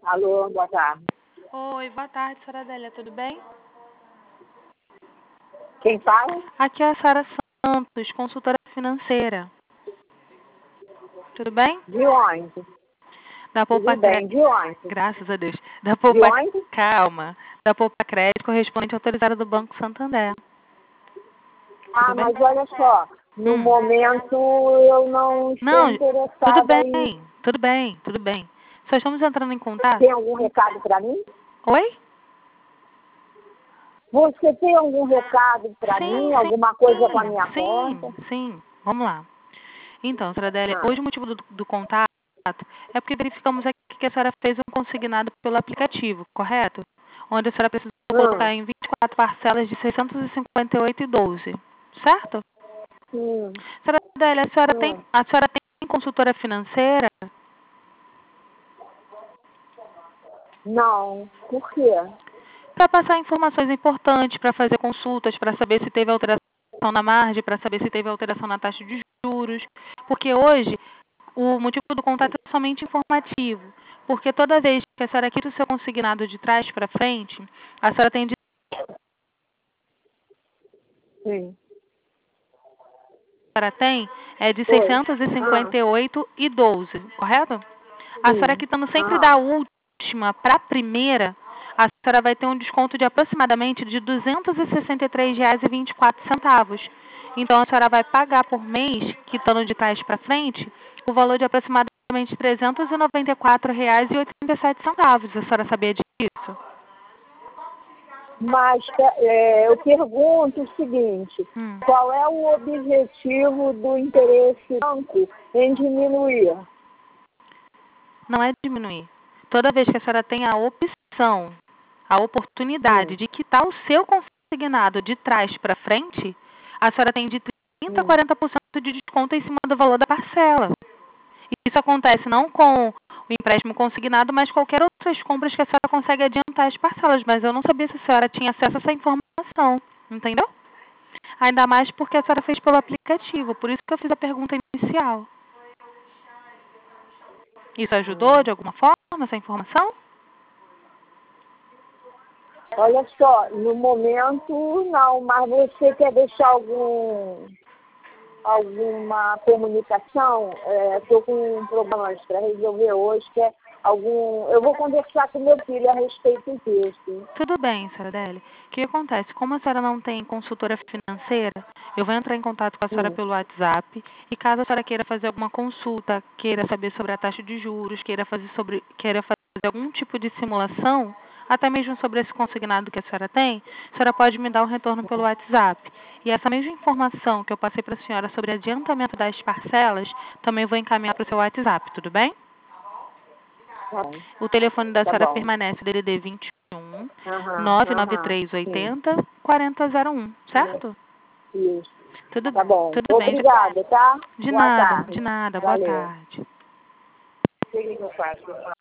Alô, boa tarde. Oi, boa tarde, senhora Adélia, tudo bem? Quem fala? Aqui é a Sara Santos, consultora financeira. Tudo bem? De onde? Da Tudo Poupa bem, de onde? Graças a Deus. Da De Poupa... onde? Calma. Da Poupa Crédito, correspondente autorizada do Banco Santander. Ah, Tudo bem? mas olha só, no momento eu não estou Não, tudo interessada em... bem, tudo bem, tudo bem. Só estamos entrando em contato. Tem algum recado para mim? Oi? Você tem algum recado para mim? Alguma coisa com a minha conta? Sim. Vamos lá. Então, senhora Adélia, Ah, hoje o motivo do contato é porque verificamos aqui que a senhora fez um consignado pelo aplicativo, correto? Onde a senhora precisou colocar em 24 parcelas de 658,12, certo? Senhora Adélia, a senhora tem consultora financeira? Não, por quê? Para passar informações importantes, para fazer consultas, para saber se teve alteração na margem, para saber se teve alteração na taxa de juros. Porque hoje o motivo do contato é somente informativo. Porque toda vez que a senhora quita o seu consignado de trás para frente, a senhora tem de... Sim. A senhora tem é de Oi. 658,12, correto? A senhora quitando sempre da última para a primeira, a senhora vai ter um desconto de aproximadamente de R$ 263,24. Então, a senhora vai pagar por mês, quitando de trás para frente, o valor de aproximadamente R$ 394,87. A senhora sabia disso? Mas eu pergunto o seguinte, qual é o objetivo do interesse banco em diminuir? Não é diminuir. Toda vez que a senhora tem a opção, a oportunidade de quitar o seu consignado de trás para frente, a senhora tem de 30% a 40% de desconto em cima do valor da parcela. Isso acontece não com o empréstimo consignado, mas qualquer outras compras que a senhora consegue adiantar as parcelas. Mas eu não sabia se a senhora tinha acesso a essa informação. Entendeu? Ainda mais porque a senhora fez pelo aplicativo. Por isso que eu fiz a pergunta inicial. Isso ajudou de alguma forma, essa informação? Olha só, no momento não, mas você quer deixar alguma comunicação? Estou com problemas para resolver hoje, eu vou conversar com meu filho a respeito disso. Tudo bem, senhora Adélia. O que acontece? Como a senhora não tem consultora financeira, eu vou entrar em contato com a senhora pelo WhatsApp e caso a senhora queira fazer alguma consulta, queira saber sobre a taxa de juros, queira fazer algum tipo de simulação, até mesmo sobre esse consignado que a senhora tem, a senhora pode me dar um retorno pelo WhatsApp. E essa mesma informação que eu passei para a senhora sobre adiantamento das parcelas, também vou encaminhar para o seu WhatsApp, tudo bem? O telefone da senhora permanece DDD 21 99380 4001, certo? Isso. Tudo bom. bem. Obrigada, tá? De Boa nada, tarde. de nada. Boa Valeu. tarde. O que eu faço?